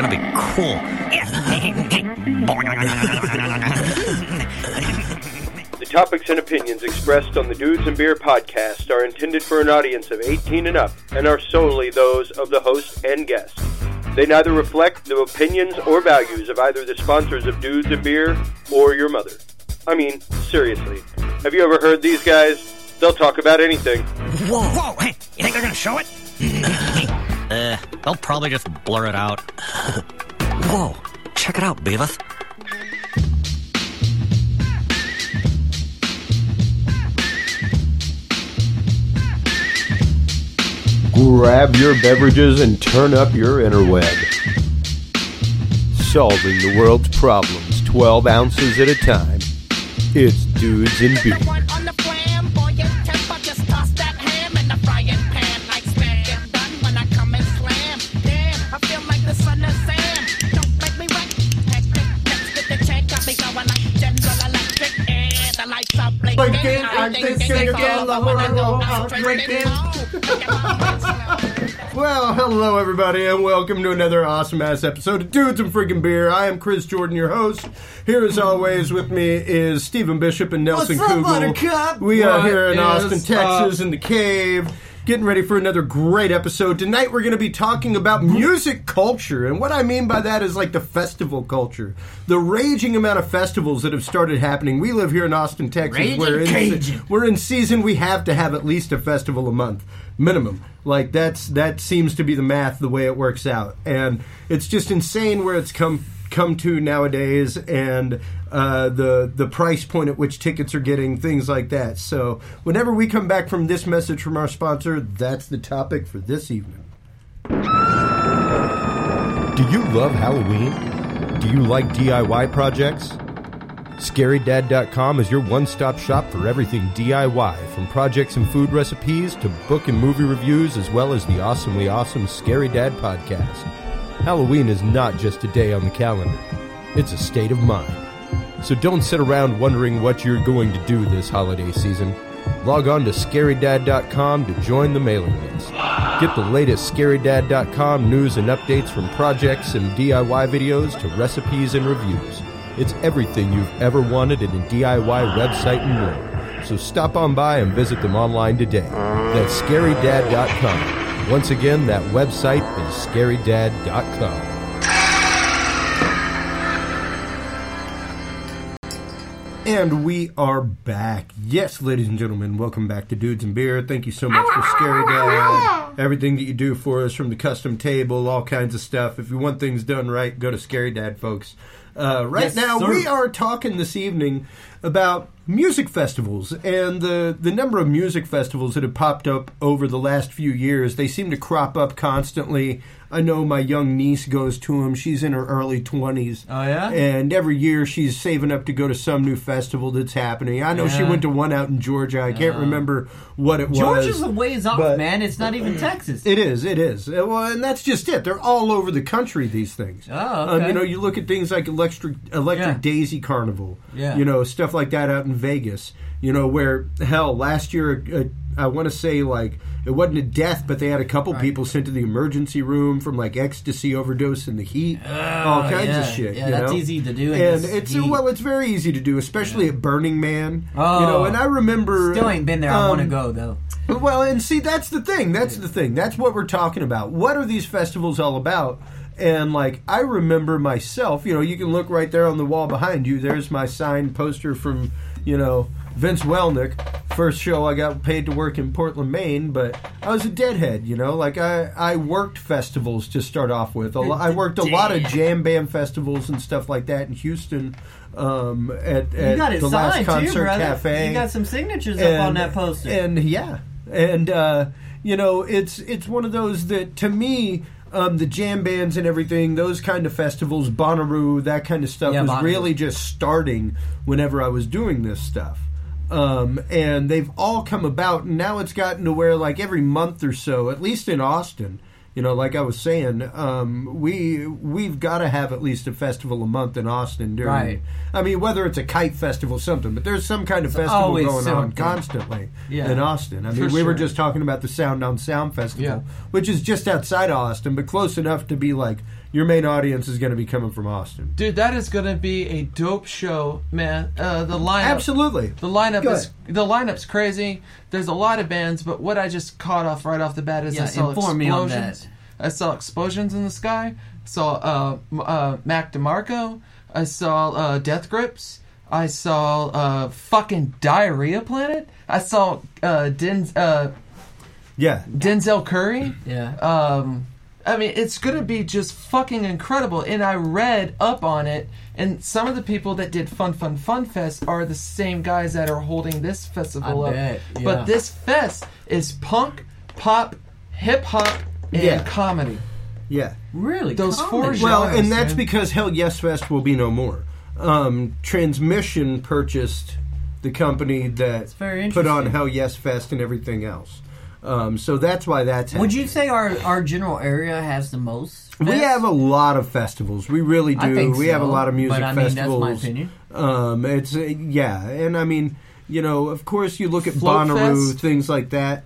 gonna be cool. The topics and opinions expressed on the Dudes and Beer podcast are intended for an audience of 18 and up and are solely those of the host and guests. They neither reflect the opinions or values of either the sponsors of Dudes and Beer or your mother. I mean, seriously. Have you ever heard these guys? They'll talk about anything. Whoa, hey, you think they're gonna show it? They'll probably just blur it out. Whoa, check it out, Beavis. Grab your beverages and turn up your interweb. Solving the world's problems 12 ounces at a time. It's Dudes and Beer. Well, hello everybody, and welcome to another awesome-ass episode of Dudes and Freaking Beer. I am Chris Jordan, your host. Here, as always, with me is Stephen Bishop and Nelson Kugel. We are here in Austin, Texas, in the cave, getting ready for another great episode. Tonight we're going to be talking about music culture, and what I mean by that is like the festival culture. The raging amount of festivals that have started happening. We live here in Austin, Texas. We're in season. We have to have at least a festival a month, minimum. Like, that seems to be the math, the way it works out. And it's just insane where it's come to nowadays, and the price point at which tickets are getting, things like that. So whenever we come back from this message from our sponsor, that's the topic for this evening. Do you love Halloween? Do you like DIY projects? ScaryDad.com is your one-stop shop for everything DIY, from projects and food recipes to book and movie reviews, as well as the awesomely awesome Scary Dad podcast. Halloween is not just a day on the calendar. It's a state of mind. So don't sit around wondering what you're going to do this holiday season. Log on to ScaryDad.com to join the mailing list. Get the latest ScaryDad.com news and updates, from projects and DIY videos to recipes and reviews. It's everything you've ever wanted in a DIY website and more. So stop on by and visit them online today. That's ScaryDad.com. Once again, that website is ScaryDad.com. And we are back. Yes, ladies and gentlemen, welcome back to Dudes and Beer. Thank you so much for Scary Dad. Everything that you do for us, from the custom table, all kinds of stuff. If you want things done right, go to Scary Dad, folks. Right now, we are talking this evening about music festivals, and the number of music festivals that have popped up over the last few years. They seem to crop up constantly. I know my young niece goes to them. She's in her early 20s. Oh, yeah? And every year she's saving up to go to some new festival that's happening. I know she went to one out in Georgia. I can't remember what it was. Georgia's a ways off, man. It's not even Texas. It is. Well, and that's just it. They're all over the country, these things. Oh, okay. You look at things like Electric Daisy Carnival. Yeah. Stuff like that out in Vegas. Where, hell, last year, I want to say, like, it wasn't a death, but they had a couple people sent to the emergency room from, like, ecstasy overdose in the heat. All kinds of shit. Yeah, that's easy to do. And it's very easy to do, especially at Burning Man. Oh. And I remember... Still ain't been there. I want to go, though. Well, and see, that's the thing. That's what we're talking about. What are these festivals all about? And, like, I remember myself, you can look right there on the wall behind you. There's my signed poster from, Vince Welnick. First show I got paid to work in Portland, Maine, but I was a deadhead, Like, I worked festivals to start off with. I worked a lot of jam band festivals and stuff like that in Houston at the Last Concert Cafe. You got some signatures up on that poster. It's one of those that, to me... the jam bands and everything, those kind of festivals, Bonnaroo, that kind of stuff was really just starting whenever I was doing this stuff. And they've all come about, and now it's gotten to where, like, every month or so, at least in Austin, like I was saying, we've got to have at least a festival a month in Austin. I mean, whether it's a kite festival or something, but there's some kind of festival going on constantly in Austin. I mean, we were just talking about the Sound on Sound Festival, which is just outside of Austin, but close enough to be like, your main audience is going to be coming from Austin. Dude, that is going to be a dope show, man. The lineup, absolutely. The lineup's crazy. There's a lot of bands, but what I just caught right off the bat is I saw explosions. I saw explosions in the sky. I saw Mac DeMarco. I saw Death Grips. I saw fucking Diarrhea Planet. I saw Denzel Curry. Yeah. I mean, it's going to be just fucking incredible. And I read up on it, and some of the people that did Fun Fest are the same guys that are holding this festival up. Bet, yeah. But this fest is punk, pop, hip-hop, and comedy. Yeah. Really? Those comedy. 4 genres. Well, and that's because Hell Yes Fest will be no more. Transmission purchased the company that put on Hell Yes Fest and everything else. So that's why that's happening. Would you say our general area has the most fests? We have a lot of festivals. We really do. I think we have a lot of music festivals. That's my opinion. It's and I mean, you know, of course, you look at Float Bonnaroo, Fest. things like that.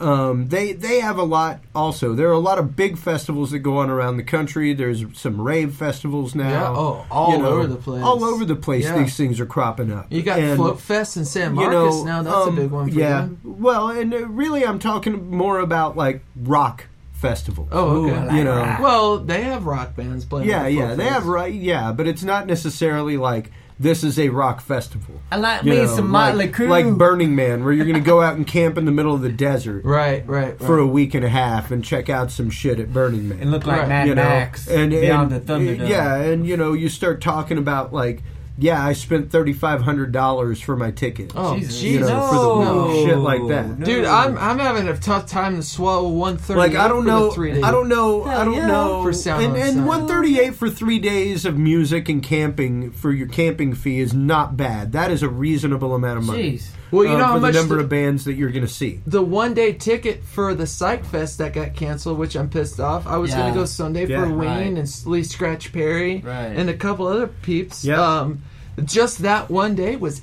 They have a lot also. There are a lot of big festivals that go on around the country. There's some rave festivals now. Yeah, all over the place. All over the place, Yeah. these things are cropping up. You got Float Fest in San Marcos now. That's a big one for you. Well, and really I'm talking more about like rock festivals. Oh, okay. You know. Well, they have rock bands playing. Yeah, at the yeah. Float They Fest. have but it's not necessarily like this is a rock festival. I like me some Motley Crue. Like Burning Man, where you're going to go out and camp in the middle of the desert Right. for a week and a half and check out some shit at Burning Man. And look like Right. Mad Max Beyond the Thunderdome. Yeah, and you start talking about like, yeah, I spent $3,500 for my ticket. Oh, Jesus. You know, for the week, shit like that. No. Dude, I'm having a tough time to swallow 138 Like I don't know, for the 3 days. I don't know. For Sound on and Sound. 138 for 3 days of music and camping for your camping fee is not bad. That is a reasonable amount of money. Jeez. Well, you know how for much the number of bands that you're going to see. the 1 day ticket for the Psych Fest that got canceled, which I'm pissed off. I was Yeah. going to go Sunday Yeah. for Wayne Right. and Lee Scratch Perry Right. and a couple other peeps. Yeah. Just that 1 day was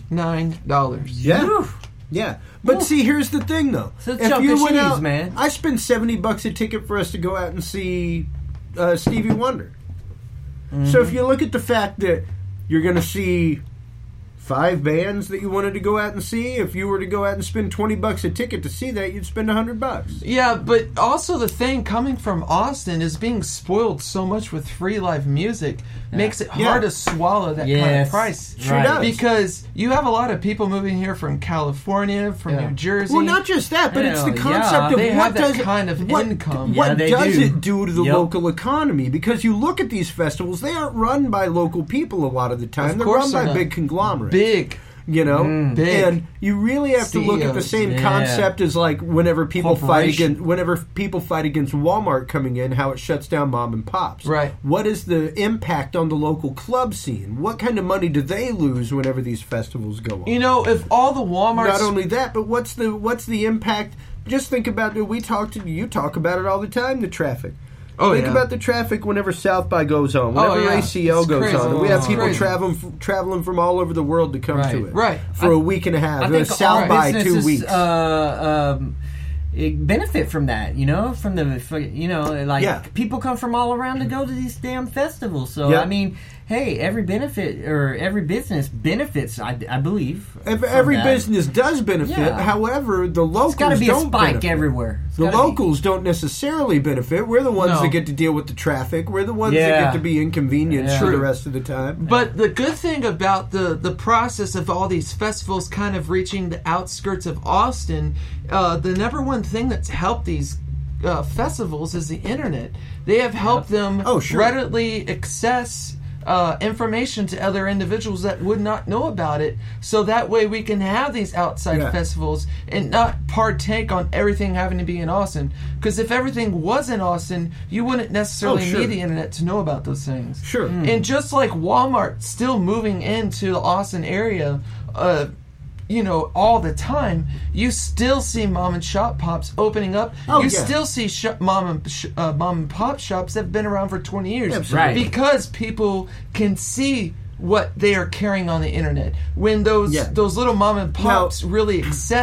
$89. Yeah. Yeah. But see, here's the thing, though. It's a chunk of cheese, man. I spent $70 a ticket for us to go out and see Stevie Wonder. So if you look at the fact that you're going to see 5 bands that you wanted to go out and see, if you were to go out and spend $20 a ticket to see that, you'd spend $100. Yeah, but also the thing coming from Austin is being spoiled so much with free live music makes it hard to swallow that kind of price. Sure does. Because you have a lot of people moving here from California, from New Jersey. Well, not just that, but it's the concept of they what have that does kind of income. What they does do. it do to the Yep. local economy? Because you look at these festivals; they aren't run by local people a lot of the time. Of They're course run by they're not. big conglomerates. Big. You know, Big. and you really have to look at the CEOs. same Yeah. concept as like whenever people fight Corporation. against Walmart coming in, how it shuts down mom and pops. Right. What is the impact on the local club scene? What kind of money do they lose whenever these festivals go on? You know, if all the Walmarts... Not only that, but what's the impact? Just think about it. You talk about it all the time. The traffic. Oh, Think yeah. about the traffic whenever South by goes on, whenever yeah. ACL It's goes crazy. on, and we have It's people crazy. traveling from all over the world to come to it, Right. For a week and a half. I think South all by 2 businesses, weeks. benefit from that, Yeah. people come from all around to go to these damn festivals. So Yeah. I mean, hey, every business benefits. I believe Every that. business does benefit. Yeah. However, the locals It's got to be a don't spike benefit. everywhere. It's The gotta be. locals don't necessarily benefit. We're the ones No. that get to deal with the traffic. We're the ones that Yeah. get to be inconvenienced Yeah. for the True. rest of the time. But the good thing about the process of all these festivals kind of reaching the outskirts of Austin, the number one thing that's helped these festivals is the internet. They have helped them Oh, sure. readily access information to other individuals that would not know about it, so that way we can have these outside Yeah. festivals and not partake on everything having to be in Austin. Because if everything was in Austin, you wouldn't necessarily Oh, sure. need the internet to know about those things. Sure. And just like Walmart still moving into the Austin area, all the time, you still see mom and shop pops opening up. Oh, you yeah. still see mom and pop shops that have been around for 20 years. Absolutely. Right. Because people can see what they are carrying on the internet. When those little mom and pops really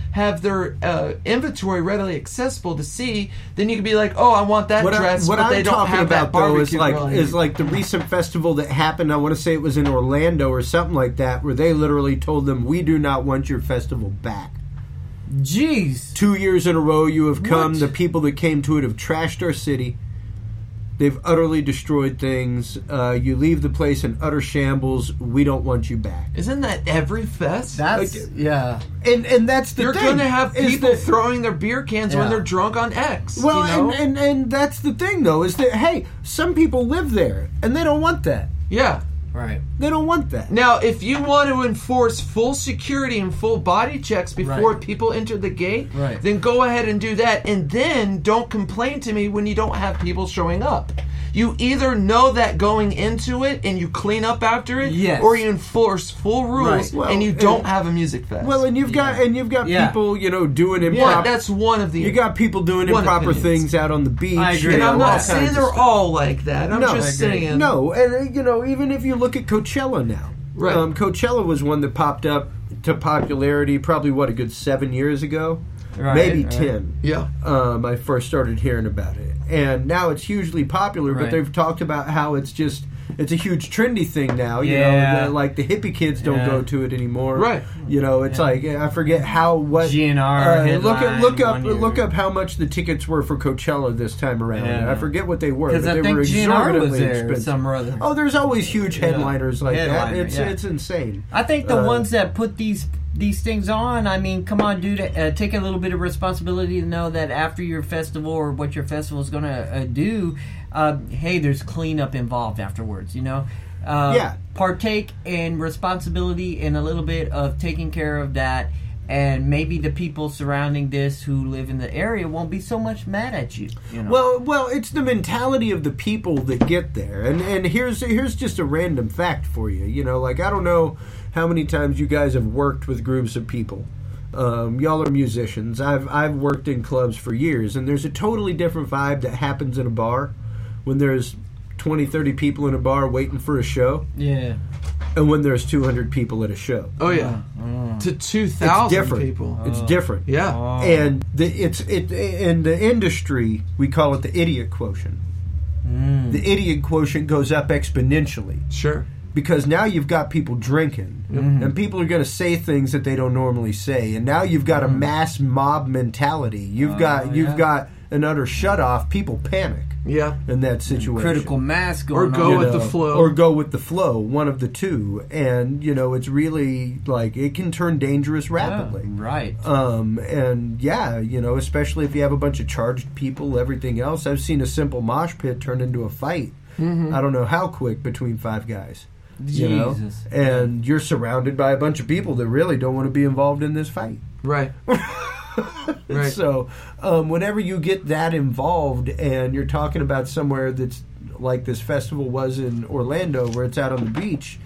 have their inventory readily accessible to see, then you can be like, oh, I want that dress, but they don't have that barbecue. Is like the recent festival that happened, I want to say it was in Orlando or something like that, where they literally told them, we do not want your festival back. Jeez. 2 years in a row you have come. What? The people that came to it have trashed our city. They've utterly destroyed things. You leave the place in utter shambles. We don't want you back. Isn't that every fest? Yeah. And that's the thing. You're going to have people throwing their beer cans when they're drunk on X. Well, and that's the thing, though, is that, hey, some people live there, and they don't want that. Yeah. Right. They don't want that. Now, if you want to enforce full security and full body checks before people enter the gate, then go ahead and do that. And then don't complain to me when you don't have people showing up. You either know that going into it and you clean up after it, or you enforce full rules and you don't have a music fest. Well, and you've got people, doing improper. That's one of the. You got people doing improper things out on the beach. I agree. And I'm not saying they're all like that. I'm just saying. No, and even if you look at Coachella now, Coachella was one that popped up to popularity probably a good 7 years ago. Maybe 10. Yeah. I first started hearing about it. And now it's hugely popular, but they've talked about how it's a huge trendy thing now. You know, like the hippie kids don't go to it anymore. Right. It's like, I forget what GNR look up how much the tickets were for Coachella this time around. Yeah. I forget what they were, but they were exorbitantly expensive. Some or other. Oh, there's always huge headliners like that. It's insane. I think the ones that put these things on, I mean, come on, dude, take a little bit of responsibility to know that after your festival or what your festival is going to do, hey, there's cleanup involved afterwards, Partake in responsibility in a little bit of taking care of that, and maybe the people surrounding this who live in the area won't be so much mad at you. Well, it's the mentality of the people that get there, and here's just a random fact for you. I don't know how many times you guys have worked with groups of people. Y'all are musicians. I've worked in clubs for years, and there's a totally different vibe that happens in a bar when there's 20, 30 people in a bar waiting for a show. Yeah. And when there's 200 people at a show. Oh yeah. To 2,000 people. It's different. Yeah. And in the industry, we call it the idiot quotient. The idiot quotient goes up exponentially. Sure. Because now you've got people drinking, and people are going to say things that they don't normally say, and now you've got a mass mob mentality. You've got an utter shut off. People panic. Yeah. In that situation. Critical mass going on. Or go with the flow. Or go with the flow, one of the two. And, it's really, it can turn dangerous rapidly. Yeah, right. And, especially if you have a bunch of charged people, everything else. I've seen a simple mosh pit turn into a fight. I don't know how quick between 5 guys. Jesus. And you're surrounded by a bunch of people that really don't want to be involved in this fight. Right. Right. So, whenever you get that involved and you're talking about somewhere that's like this festival was in Orlando where it's out on the beach,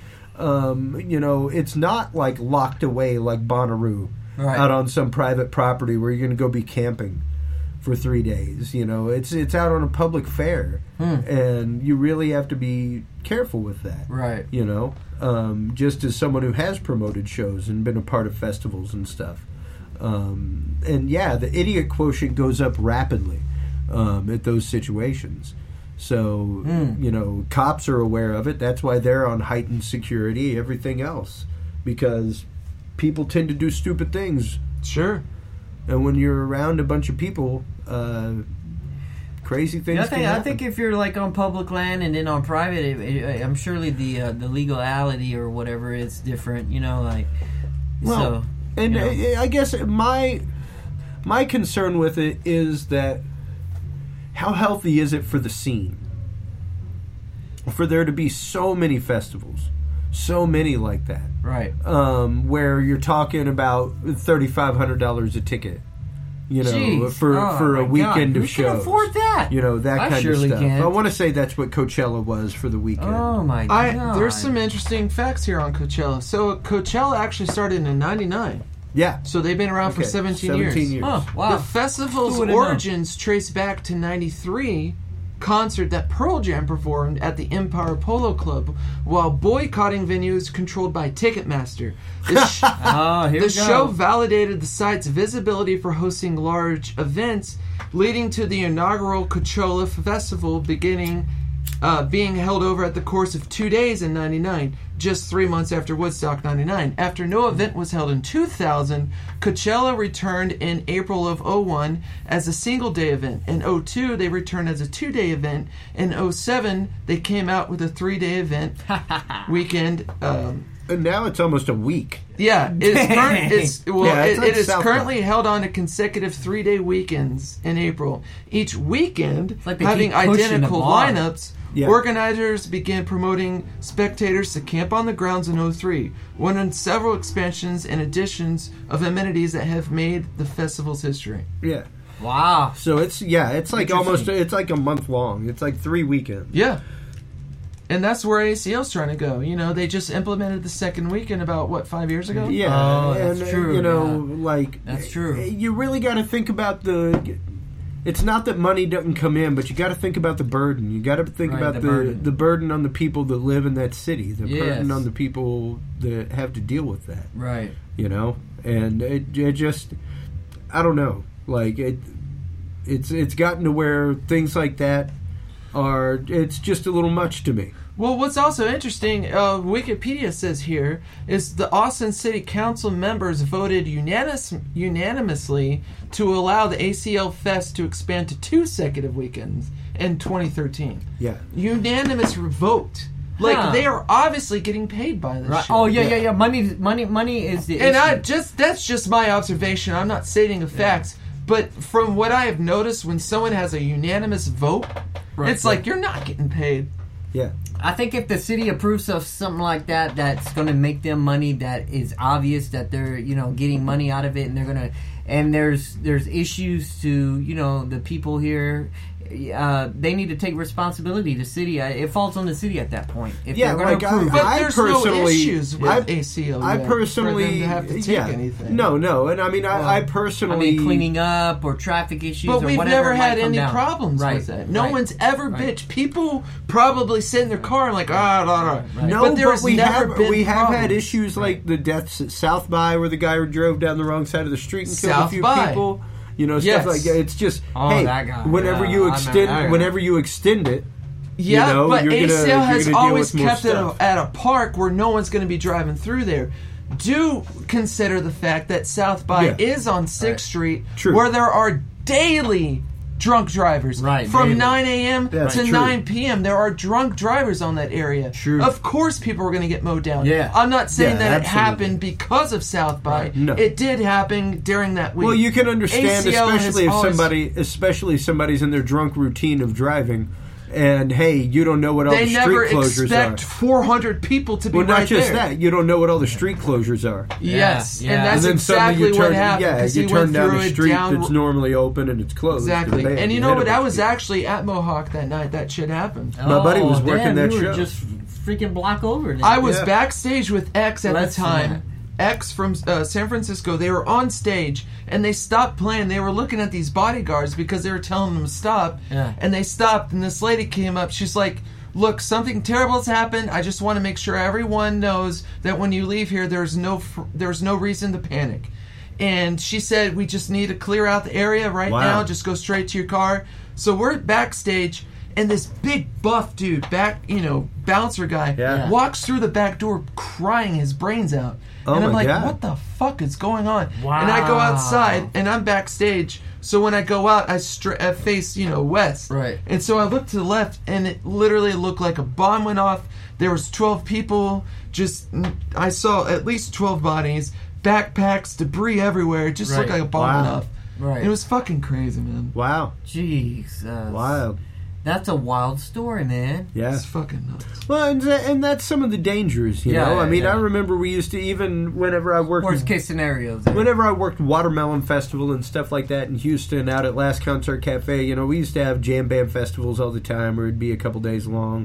it's not like locked away like Bonnaroo out on some private property where you're going to go be camping for 3 days. It's out on a public fair, and you really have to be careful with that. Right. Just as someone who has promoted shows and been a part of festivals and stuff. The idiot quotient goes up rapidly at those situations. So, cops are aware of it. That's why they're on heightened security, everything else. Because people tend to do stupid things. Sure. And when you're around a bunch of people, crazy things can happen. I think if you're on public land and then on private, I'm surely the legality or whatever is different. I guess my concern with it is that how healthy is it for the scene? For there to be so many festivals, so many like that, right? Where you're talking about $3,500 a ticket, for a weekend of shows. Who can afford that? That kind of stuff. Can't. I want to say that's what Coachella was for the weekend. Oh my God! There's some interesting facts here on Coachella. So Coachella actually started in '99. Yeah. So they've been around for 17 years. Oh, wow. The festival's origins trace back to '93 concert that Pearl Jam performed at the Empire Polo Club while boycotting venues controlled by Ticketmaster. The show validated the site's visibility for hosting large events, leading to the inaugural Coachella Festival being held over at the course of 2 days in 99, just 3 months after Woodstock 99. After no event was held in 2000, Coachella returned in April of 01 as a single-day event. In 02, they returned as a 2-day event. In 07, they came out with a 3-day event weekend. And now it's almost a week. Yeah, it is currently held on a consecutive 3-day weekends in April. Each weekend, having identical lineups, organizers began promoting spectators to camp on the grounds in 03, one of several expansions and additions of amenities that have made the festival's history. Yeah. Wow. So it's like it's like a month long. It's like 3 weekends. Yeah. And that's where ACL's trying to go. You know, they just implemented the second weekend about, 5 years ago? Yeah. Oh, that's true. You know, that's true. You really got to think about it's not that money doesn't come in, but you got to think about the burden. You got to think about the burden on the people that live in that city, the burden on the people that have to deal with that. Right. You know, and it just, I don't know, like it's gotten to where things like that it's just a little much to me. Well, what's also interesting, Wikipedia says here, is the Austin City Council members voted unanimously to allow the ACL Fest to expand to 2 consecutive weekends in 2013. Yeah. Unanimous vote. Like, they are obviously getting paid by this shit. Oh, yeah. Money is the and issue. That's just my observation. I'm not stating the facts. But from what I have noticed, when someone has a unanimous vote, it's like you're not getting paid. Yeah. I think if the city approves of something like that, that's going to make them money, that is obvious that they're, getting money out of it, and they're going to, and there's issues to, the people here. They need to take responsibility. The city, it falls on the city at that point. If but there's no issues with ACL. I personally for them to have to take anything. No, and I mean, I personally cleaning up or traffic issues. But we've never had any problems with that. No one's ever bitched. People probably sit in their car and like, No, but we have had issues like the deaths at South by, where the guy drove down the wrong side of the street and killed a few people. Stuff like that. It's just, whenever you extend it, but ACL has always kept it at a park where no one's going to be driving through there. Do consider the fact that South by is on 6th Street, where there are daily drunk drivers. From 9 a.m. to 9 p.m. There are drunk drivers on that area. Of course people are going to get mowed down. I'm not saying that it happened because of South by. No. It did happen during that week. Well, you can understand, especially if somebody's in their drunk routine of driving. And hey, you don't know what all the street closures are. They never expect 400 people to be right there. Well, not just that. You don't know what all the street closures are. Yes, and that's exactly what happened. Yeah, you turn down a street that's normally open and it's closed. Exactly. And you know what? I was actually at Mohawk that night. That shit happened. My buddy was working that show. Just freaking block over. I was backstage with X at the time. X from San Francisco. They were on stage and they stopped playing. They were looking at these bodyguards because they were telling them to stop. And they stopped, and this lady came up. She's like, look, something terrible has happened. I just want to make sure everyone knows that when you leave here, there's no reason to panic. And she said, we just need to clear out the area right now. Just go straight to your car. So we're backstage, and this big buff dude, bouncer guy, walks through the back door crying his brains out. And I'm like, what the fuck is going on? Wow. And I go outside, and I'm backstage. So when I go out, I face, west. Right. And so I look to the left, and it literally looked like a bomb went off. There was 12 people. I saw at least 12 bodies, backpacks, debris everywhere. It just looked like a bomb went off. Right. It was fucking crazy, man. Wow. Jesus. Wild. That's a wild story, man. Yeah. It's fucking nuts. Well, and that's some of the dangers, you know? I mean, I remember we used to, even whenever I worked... Worst case scenarios. Whenever I worked Watermelon Festival and stuff like that in Houston, out at Last Concert Cafe, we used to have jam band festivals all the time, where it'd be a couple days long,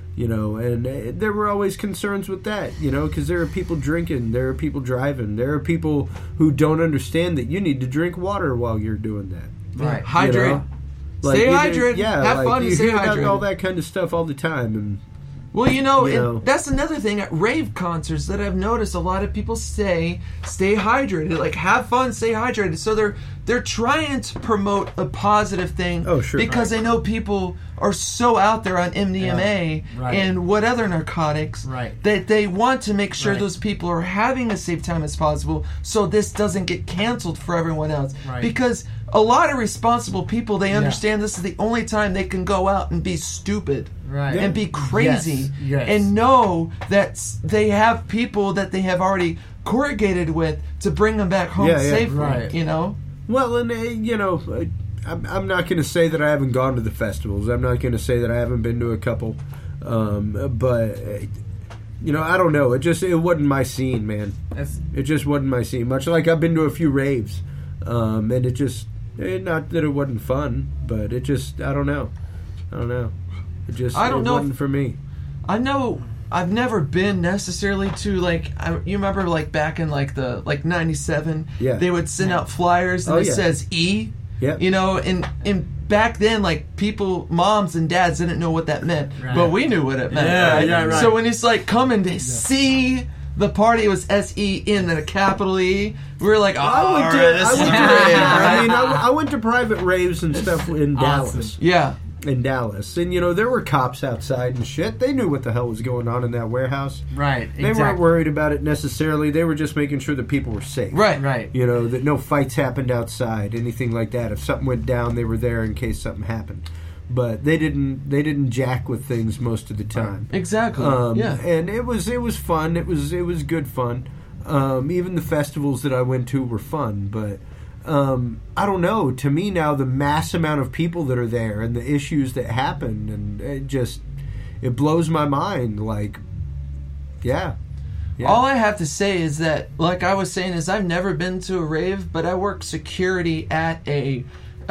and there were always concerns with that, because there are people drinking, there are people driving, there are people who don't understand that you need to drink water while you're doing that. Right. Hydrate. Like, stay hydrated. Yeah, have like, fun and stay hydrated. All that kind of stuff all the time. And well, that's another thing at rave concerts that I've noticed. A lot of people say, stay hydrated. Like, have fun, stay hydrated. So they're trying to promote a positive thing. Oh, sure. Because they know people are so out there on MDMA and what other narcotics that they want to make sure those people are having a safe time as possible so this doesn't get canceled for everyone else. Right. Because a lot of responsible people, they understand this is the only time they can go out and be stupid. Right. And be crazy and know that they have people that they have already corrugated with to bring them back home safely, you know? Well, and, I'm not going to say that I haven't gone to the festivals. I'm not going to say that I haven't been to a couple. But, I don't know. It wasn't my scene, man. It just wasn't my scene. Much like I've been to a few raves. And it just, not that it wasn't fun, but it just, I don't know. It wasn't for me. I know I've never been necessarily to, like, you remember, like, back in, like, the 97, they would send out flyers and it says E, and back then, like, people, moms and dads didn't know what that meant, but we knew what it meant, right? So when it's, like, coming to see the party, it was S-E and then a capital E. We were like, I went to private raves and stuff in Dallas. Yeah. In Dallas. And, there were cops outside and shit. They knew what the hell was going on in that warehouse. Right, They weren't worried about it necessarily. They were just making sure that people were safe. Right. That no fights happened outside, anything like that. If something went down, they were there in case something happened. But they didn't jack with things most of the time. Exactly. And it was fun. It was good fun. Even the festivals that I went to were fun, but I don't know. To me now, the mass amount of people that are there and the issues that happen, and it blows my mind. Like, yeah. All I have to say is that, like I was saying, is I've never been to a rave, but I worked security at a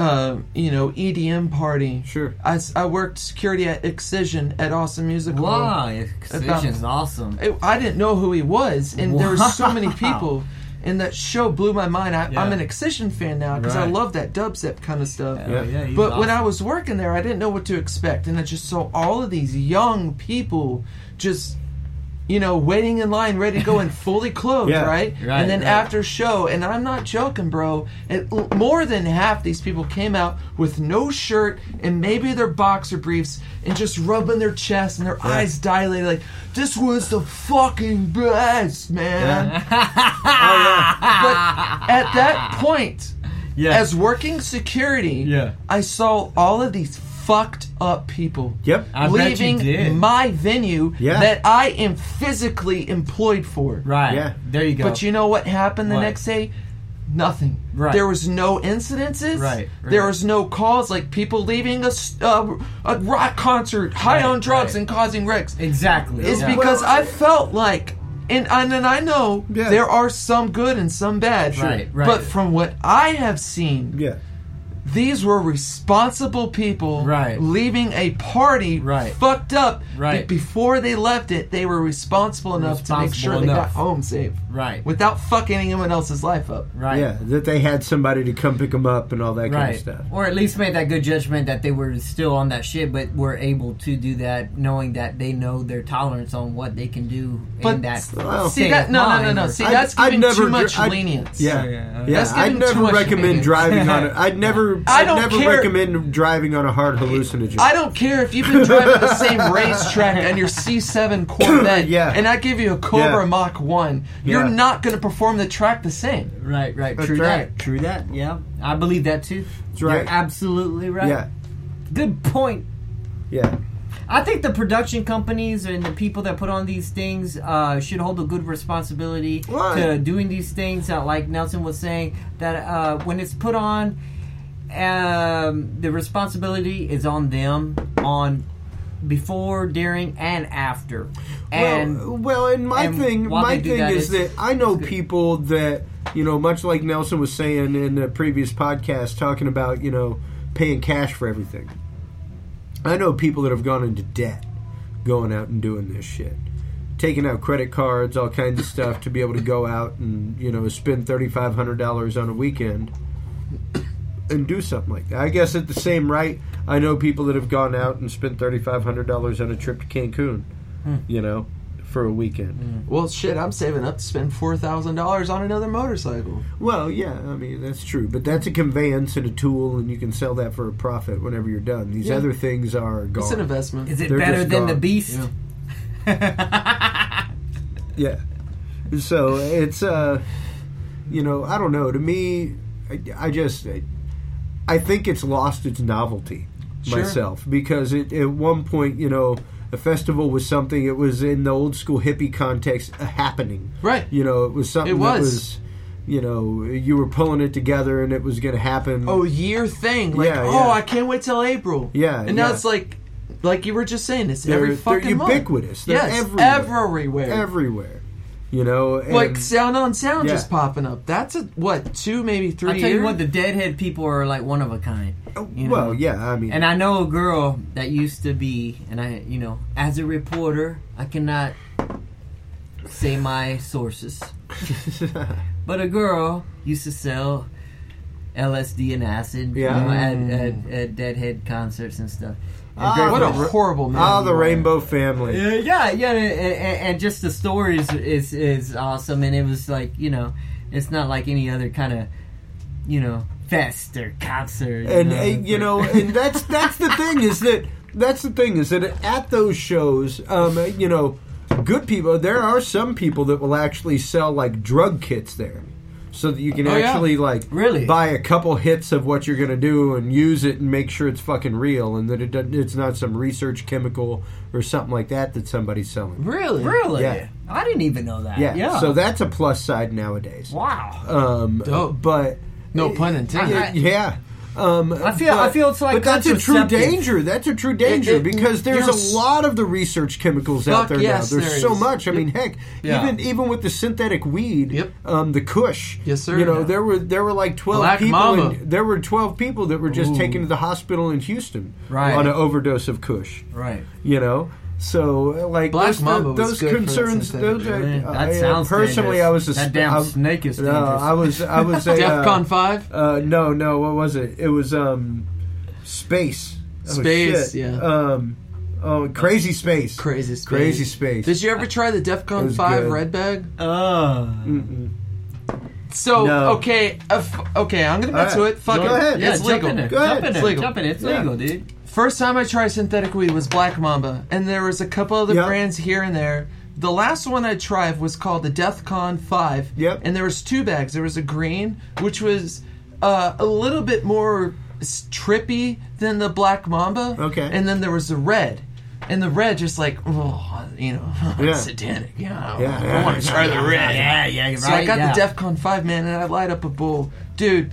EDM party. Sure. I worked security at Excision at Awesome Music Hall. Wow, Excision's awesome. I didn't know who he was, and there were so many people. And that show blew my mind. I'm an Excision fan now because I love that dubstep kind of stuff. But awesome. When I was working there, I didn't know what to expect. And I just saw all of these young people just, waiting in line, ready to go and fully clothed, right? And then after show, and I'm not joking, bro, more than half these people came out with no shirt and maybe their boxer briefs and just rubbing their chest and their eyes dilated like, this was the fucking best, man. But at that point, as working security, I saw all of these fucked up people leaving my venue that I am physically employed for. Right. Yeah. There you go. But you know what happened the next day? Nothing. Right. There was no incidences. Right. There was no calls like people leaving a rock concert high on drugs and causing wrecks. Exactly. It's because I felt like, and I know there are some good and some bad. Right. But from what I have seen, these were responsible people leaving a party fucked up. But before they left it, they were responsible enough to make sure they got home safe. Right. Without fucking anyone else's life up. Right. Yeah, that they had somebody to come pick them up and all that kind of stuff. Or at least made that good judgment that they were still on that shit, but were able to do that knowing that they know their tolerance on what they can do in that see that no. See, that's giving too much lenience. I'd never recommend driving on it. I'd never recommend driving on a hard hallucinogen. I don't care if you've been driving the same racetrack on your C7 Corvette and I give you a Cobra Mach 1. You're not going to perform the track the same. Right. True that. Yeah. I believe that too. That's right. You're absolutely right. Yeah. Good point. Yeah. I think the production companies and the people that put on these things should hold a good responsibility to doing these things. Like Nelson was saying, that when it's put on, the responsibility is on them on before, during, and after. And my thing is that I know people that, much like Nelson was saying in the previous podcast, talking about, paying cash for everything. I know people that have gone into debt going out and doing this shit. Taking out credit cards, all kinds of stuff to be able to go out and, spend $3,500 on a weekend. and do something like that. I guess at the same rate, I know people that have gone out and spent $3,500 on a trip to Cancun, you know, for a weekend. Well, shit, I'm saving up to spend $4,000 on another motorcycle. Well, yeah, I mean, that's true. But that's a conveyance and a tool, and you can sell that for a profit whenever you're done. These other things are gone. It's an investment. Is it better than the Beast? Yeah. So it's, you know, I don't know. To me, I think it's lost its novelty myself. Because at one point, you know, a festival was something, it was in the old school hippie context, a happening. Right. You know, it was something that was, you know, you were pulling it together and it was going to happen. Oh, year thing. Like, I can't wait till April. Yeah. And now it's like you were just saying, it's every fucking month. They're ubiquitous. They're everywhere. Everywhere. You know, and like Sound on Sound just popping up. That's 2, maybe 3 years. I'll tell you what, the Deadhead people are like one of a kind. You know? Well, yeah, I mean, and I know a girl that used to be, and I, you know, as a reporter, I cannot say my sources, but a girl used to sell LSD and acid, you know, at Deadhead concerts and stuff. What a horrible man. Oh, the Rainbow Family. And just the story is awesome. And it was like, you know, it's not like any other kind of, you know, fest or concert. And you know, and that's the thing is that at those shows, you know, good people. There are some people that will actually sell like drug kits there. So that you can actually buy a couple hits of what you're going to do and use it and make sure it's fucking real and that it's not some research chemical or something like that somebody's selling. Really? Yeah. I didn't even know that. Yeah. So that's a plus side nowadays. Wow. Dope. But no pun intended. Yeah. I feel it's like, but that's a true danger. That's a true danger because there's a lot of the research chemicals out there now. There's so much. I mean, heck, even with the synthetic weed, the Kush. Yes, sir. You know, there were like 12 Black people. Mamba. There were 12 people that were just taken to the hospital in Houston on an overdose of Kush. Right. You know. So, like Black Mamba was those good concerns. That sounds personally, dangerous. I was that damn snake is dangerous. I was a DEFCON 5. No. What was it? It was Space. Space. Yeah. Crazy Space. Crazy Space. Crazy Space. Did you ever try the DEFCON 5 good. red bag? So okay, I'm gonna get to it. Fuck it. Go ahead. It's legal. Go ahead. It's legal. Jump in. It's legal, dude. First time I tried synthetic weed was Black Mamba, and there was a couple other brands here and there. The last one I tried was called the DEFCON 5, and there was 2 bags. There was a green, which was a little bit more trippy than the Black Mamba, and then there was the red. And the red just like, satanic. I want to try the red. Yeah, you're right. So I got the DEFCON 5, man, and I light up a bowl. Dude,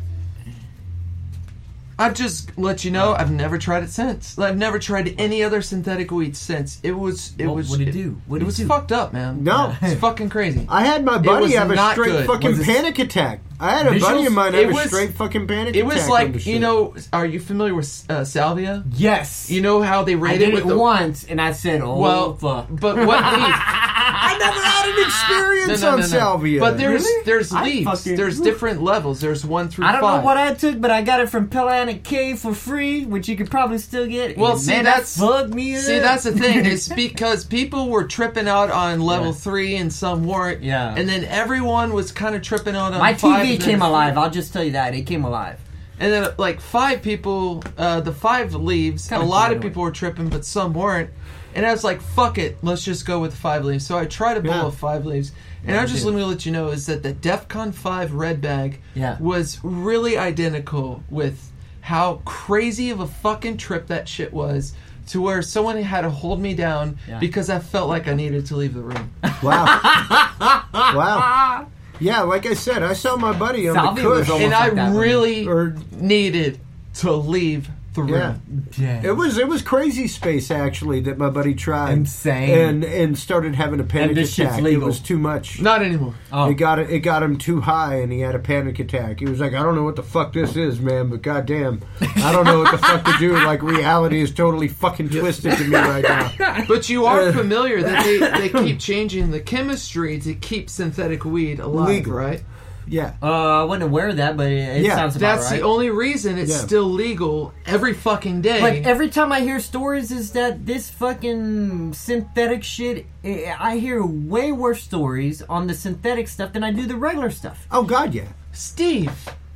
I've just let you know, I've never tried it since. I've never tried any other synthetic weed since. What did it do? It was fucked up, man. No. It's fucking crazy. I had my buddy have a straight fucking panic attack. I had a buddy of mine have a straight fucking panic attack. It was like, you know, are you familiar with salvia? Yes. You know how they rate it once, and I said, fuck. But what leaf? I never had an experience on salvia. But there's leaves. There's different levels. There's 1 through 5. I don't know what I took, but I got it from Pellanic Cave for free, which you could probably still get. Well, that fucked me up. See, that's the thing. It's because people were tripping out on level 3 and some weren't. Yeah. And then everyone was kind of tripping out on my 5. My TV came alive. I'll just tell you that. It came alive. And then, like, 5 people, the 5 leaves, a lot of people were tripping, but some weren't. And I was like, fuck it, let's just go with 5 leaves. So I tried a bowl of 5 leaves. And I just let me let you know is that the DEFCON 5 red bag was really identical with how crazy of a fucking trip that shit was, to where someone had to hold me down because I felt like I needed to leave the room. Wow. Wow. Yeah, like I said, I saw my buddy on the Kush. And I really needed to leave the room. Yeah. It was Crazy Space actually that my buddy tried. Insane. And started having a panic attack. It was too much. Not anymore. Oh. It got him too high and he had a panic attack. He was like, I don't know what the fuck this is, man, but goddamn, I don't know what the fuck to do. Like, reality is totally fucking twisted to me right now. But you are familiar that they keep changing the chemistry to keep synthetic weed alive, legal. Right? Yeah. I wasn't aware of that, but it sounds about That's right. the only reason it's still legal every fucking day. But every time I hear stories is that this fucking synthetic shit, I hear way worse stories on the synthetic stuff than I do the regular stuff. Oh, God, yeah. Steve,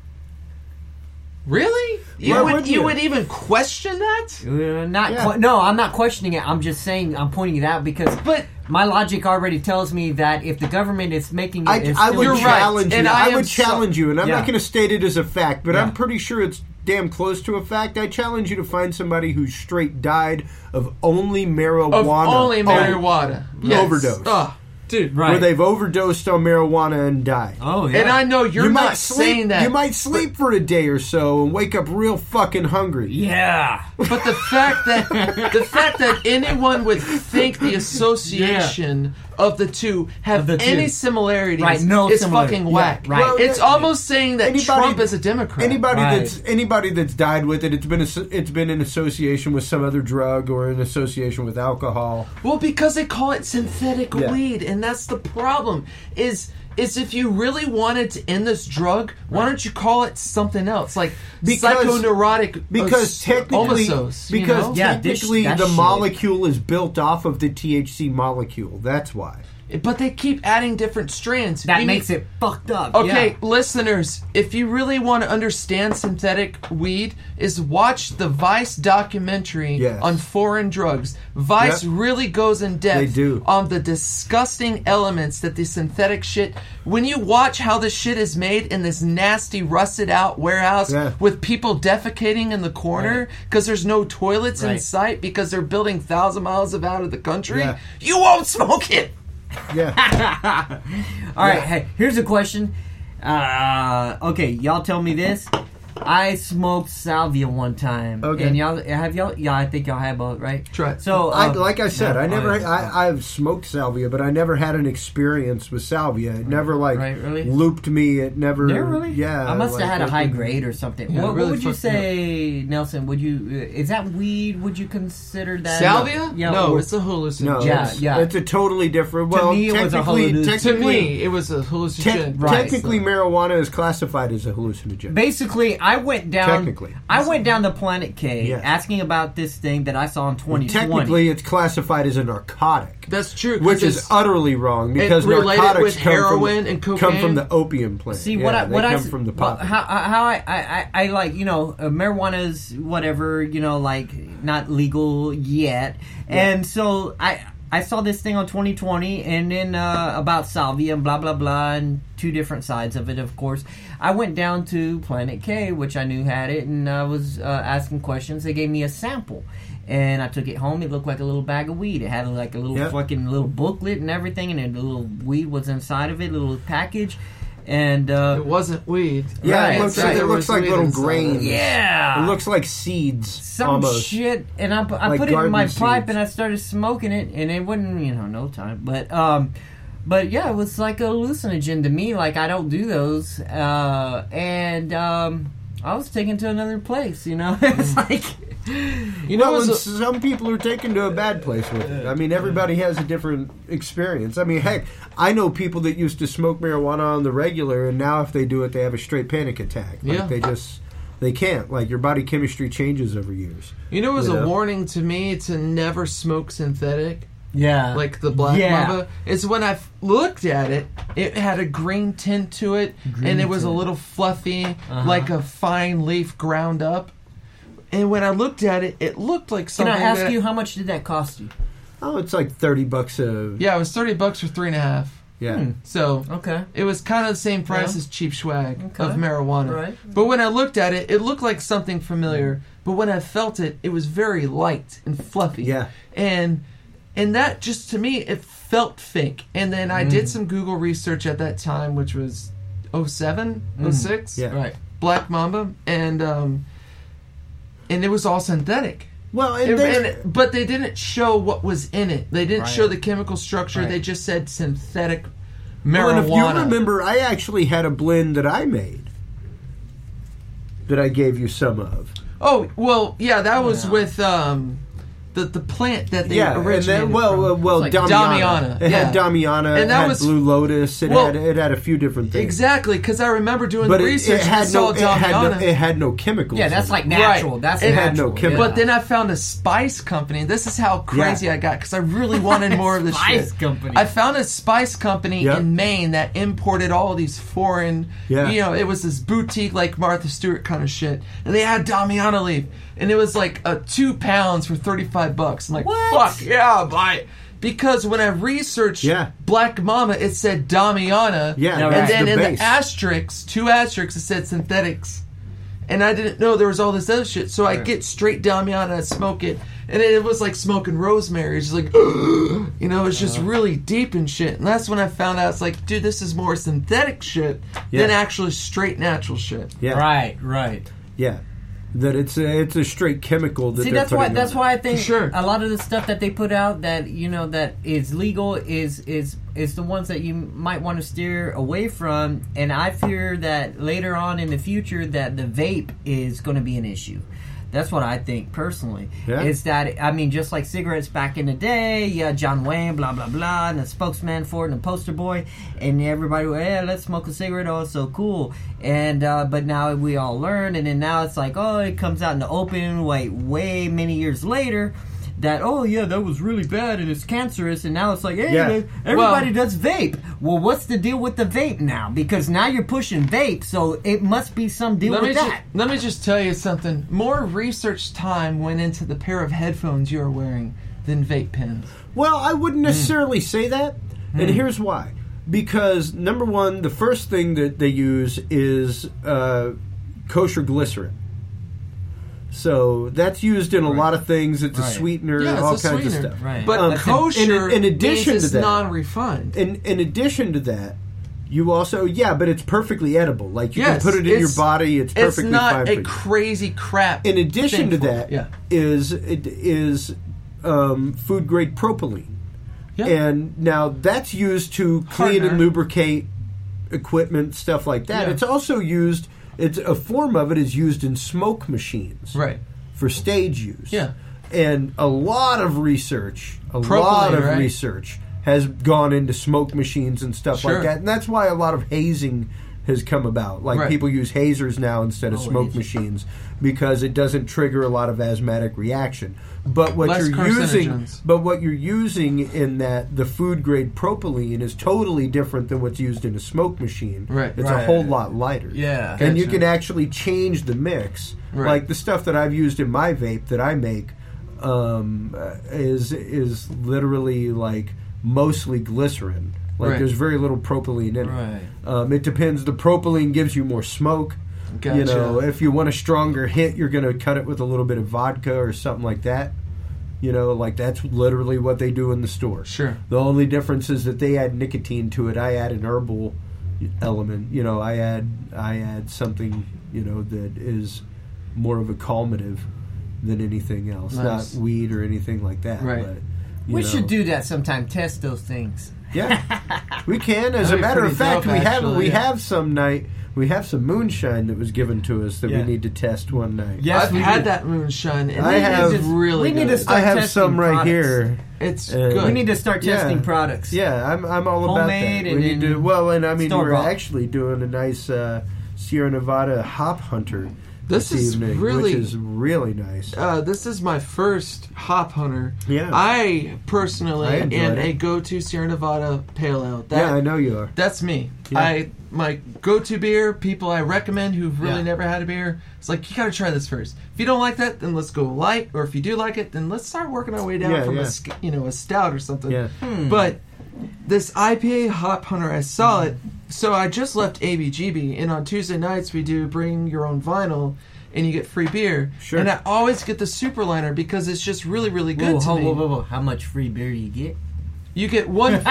really? You would even question that? No, I'm not questioning it. I'm just saying, I'm pointing it out because my logic already tells me that if the government is making it... I would challenge you. And I would challenge you, and I'm not going to state it as a fact, but Yeah. I'm pretty sure it's damn close to a fact. I challenge you to find somebody who straight died of only marijuana. Yes. Overdose. Oh, dude. Where they've overdosed on marijuana and died. Oh, yeah. And I know you're not saying that. You might sleep for a day or so and wake up real fucking hungry. Yeah. But the fact that anyone would think the association of the two have any similarities is fucking whack. Yeah, right. Well, it's almost saying that Trump is a Democrat. Anybody that's died with it, it's been in association with some other drug or in association with alcohol. Well, because they call it synthetic weed, and that's the problem. Is if you really wanted to end this drug, why don't you call it something else, like psychoneurotic? Because technically, the molecule is built off of the THC molecule. That's why. But they keep adding different strands. That makes it fucked up. Okay, listeners, if you really want to understand synthetic weed, is watch the Vice documentary on foreign drugs. Vice really goes in depth on the disgusting elements that the synthetic shit... When you watch how this shit is made in this nasty, rusted out warehouse with people defecating in the corner because there's no toilets in sight because they're building 1,000 miles out of the country, you won't smoke it! Yeah. All right. Hey, here's a question. Okay, y'all tell me this. I smoked salvia one time. Okay. And y'all have y'all? Yeah, I think y'all have both, right? Try. So, like I said, I've smoked salvia, but I never had an experience with salvia. It never looped me. It never. Really? Yeah. I must have had a high grade or something. Yeah, what would you say, Nelson? Would you? Is that weed? Would you consider that salvia? Yeah, no, it's a hallucinogen. No, it's a totally different. Well, to me, it was a hallucinogen. To me, it was a hallucinogen. Technically, marijuana is classified as a hallucinogen. Basically, I went down the Planet K asking about this thing that I saw in 2020. Technically, it's classified as a narcotic. That's true. Which is utterly wrong because narcotics with heroin and cocaine come from the opium plant. See, from the poppy. How I like, marijuana's whatever, like not legal yet. And so I saw this thing on 2020 and then about salvia and blah, blah, blah, and two different sides of it, of course. I went down to Planet K, which I knew had it, and I was asking questions. They gave me a sample, and I took it home. It looked like a little bag of weed. It had like a little fucking little booklet and everything, and then the little weed was inside of it, a little package. And it wasn't weed. Yeah, it looks like little grains. Yeah. It looks like seeds. Some almost. shit. And I put it in my pipe and I started smoking it, and it wasn't, no time. But yeah, it was like a hallucinogen to me. Like, I don't do those. I was taken to another place, It's like... some people are taken to a bad place with it. I mean, everybody has a different experience. I mean, heck, I know people that used to smoke marijuana on the regular, and now if they do it, they have a straight panic attack. They can't. Like, your body chemistry changes over years. It was a warning to me to never smoke synthetic. Yeah. Like the Black Mamba. It's when I looked at it, it had a green tint to it, and it was a little fluffy, like a fine leaf ground up. And when I looked at it, it looked like something. Can I ask you, how much did that cost you? Oh, it's like $30 Yeah, it was $30 for 3.5. Yeah. So it was kind of the same price as cheap swag of marijuana. Right. But when I looked at it, it looked like something familiar. But when I felt it, it was very light and fluffy. Yeah. And that just, to me, it felt fake. And then I did some Google research at that time, which was 07, 06. Yeah. Right. Black Mamba. And it was all synthetic. Well, but they didn't show what was in it. They didn't show the chemical structure. Right. They just said synthetic marijuana. Well, and if you remember, I actually had a blend that I made that I gave you some of. Oh, well, yeah, that was with the plant that they originated well, like Damiana. It had Damiana. And that was Blue Lotus. It had a few different things. Exactly, because I remember doing the research and I saw Damiana. It had no chemicals. Yeah, that's like natural. Right. It had no chemicals. But then I found a spice company. This is how crazy I got, because I really wanted more of this spice shit. Company. I found a spice company in Maine that imported all of these foreign, it was this boutique like Martha Stewart kind of shit. And they had Damiana leaf. And it was like 2 pounds for $35. I'm like, what? Fuck yeah, I'll buy it. Because when I researched Black Mama, it said Damiana. Yeah, and then in the asterisks, 2 asterisks, it said synthetics. And I didn't know there was all this other shit. So I get straight Damiana and I smoke it. And it was like smoking rosemary. It's just like, it's just really deep and shit. And that's when I found out, it's like, dude, this is more synthetic shit than actually straight natural shit. Yeah. Right. Yeah. That it's a straight chemical. That's why I think a lot of the stuff that they put out that that is legal is the ones that you might want to steer away from. And I fear that later on in the future that the vape is going to be an issue. That's what I think personally. Yeah. Is that, I mean, just like cigarettes back in the day, John Wayne, blah, blah, blah, and the spokesman for it and the poster boy, and everybody went, hey, let's smoke a cigarette, oh, it's so cool. And, but now we all learned, and then now it's like, oh, it comes out in the open, way many years later, that, oh, yeah, that was really bad and it's cancerous, and now it's like, hey, everybody does vape. Well, what's the deal with the vape now? Because now you're pushing vape, so it must be some deal with that. Let me just tell you something. More research time went into the pair of headphones you're wearing than vape pens. Well, I wouldn't necessarily say that, and here's why. Because, number one, the first thing that they use is kosher glycerin. So that's used in a lot of things. It's a sweetener, all kinds of stuff. Right. But kosher in addition means it's to that, non-refined. In addition to that, you also but it's perfectly edible. Like you can put it in your body. It's perfectly fine. It's not a crazy crap. In addition to that, is food grade propylene, and now that's used to clean and lubricate equipment, stuff like that. Yeah. It's also used. It's a form of it is used in smoke machines, for stage use. Yeah, and a lot of research, research has gone into smoke machines and stuff like that, and that's why a lot of hazing has come about. Like people use hazers now instead of smoke machines because it doesn't trigger a lot of asthmatic reaction. But what you're using in that the food grade propylene is totally different than what's used in a smoke machine. Right. It's a whole lot lighter. Yeah. And you can actually change the mix. Right. Like the stuff that I've used in my vape that I make is literally like mostly glycerin. Like there's very little propylene in it. It depends. The propylene gives you more smoke. Gotcha. If you want a stronger hit, you're going to cut it with a little bit of vodka or something like that. Like that's literally what they do in the store. Sure. The only difference is that they add nicotine to it. I add an herbal element. I add something, that is more of a calmative than anything else. Nice. Not weed or anything like that. Right. But, we should do that sometime. Test those things. Yeah, we can. As a matter of fact, we have some moonshine that was given to us that we need to test one night. Yes, I've had that moonshine, and it's really good. Need to start I have some right products. Here. It's good. We need to start testing products. Yeah, I'm all about that. We need to. Well, and I mean, we're actually doing a nice Sierra Nevada hop hunter. This evening, which is really nice. This is my first hop hunter. Yeah, I personally am a go-to Sierra Nevada pale ale. I know you are. That's me. Yeah. My go-to beer. People I recommend who've really never had a beer. It's like you got to try this first. If you don't like that, then let's go light. Or if you do like it, then let's start working our way down from a stout or something. Yeah. But this IPA hop hunter, I saw it. So I just left ABGB, and on Tuesday nights we do bring your own vinyl, and you get free beer. Sure. And I always get the Superliner because it's just really, really good to me. Whoa. How much free beer do you get? You get one. Of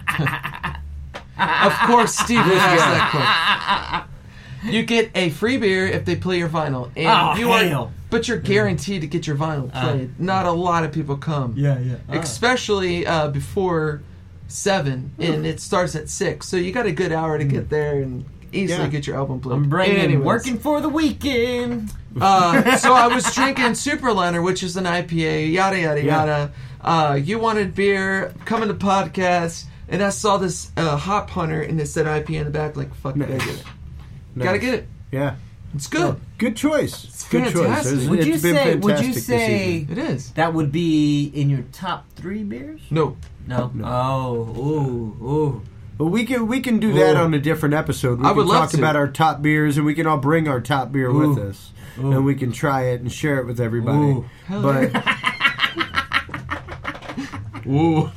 course, Steve was that quick. You get a free beer if they play your vinyl. And but you're guaranteed to get your vinyl played. Not a lot of people come. Yeah. Especially before 7, and it starts at 6, so you got a good hour to get there and easily get your album played. I'm bringing Working for the Weekend. So I was drinking Superliner, which is an IPA, yada, yada, yada. You wanted beer, coming to podcast, and I saw this Hop Hunter, and it said IPA in the back, like, fuck, gotta get it. Gotta get it. Yeah. It's good. Good choice. It's good fantastic. choice. Would you say it is? That would be in your top 3 beers? No. Oh. Well, we can do that on a different episode. We can talk about our top beers, and we can all bring our top beer with us, and we can try it and share it with everybody. But whoa.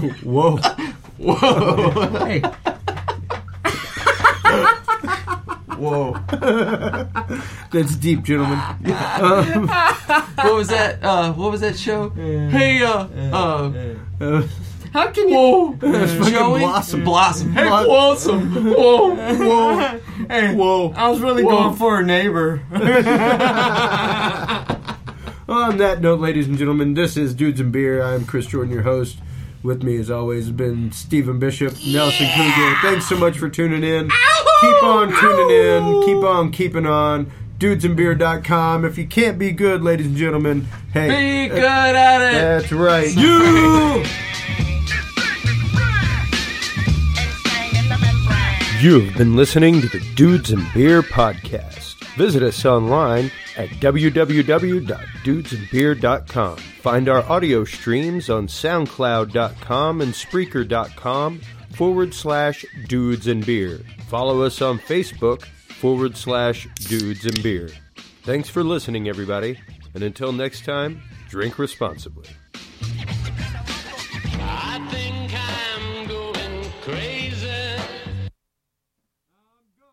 Hey. Whoa. That's deep, gentlemen. What was that? What was that show? Hey, how can you? Whoa, Joey? Blossom. Hey, Blossom. Whoa. Hey, whoa. I was really going for a neighbor. On that note, ladies and gentlemen, this is Dudes and Beer. I'm Chris Jordan, your host. With me, as always, has been Stephen Bishop, Nelson Cougar. Thanks so much for tuning in. Keep on tuning in. Keep on keeping on. Dudesandbeer.com. If you can't be good, ladies and gentlemen, hey. Be good at it. That's right. You've been listening to the Dudes and Beer podcast. Visit us online at www.dudesandbeer.com. Find our audio streams on soundcloud.com and spreaker.com/dudesandbeer. Follow us on Facebook /dudesandbeer. Thanks for listening, everybody. And until next time, drink responsibly.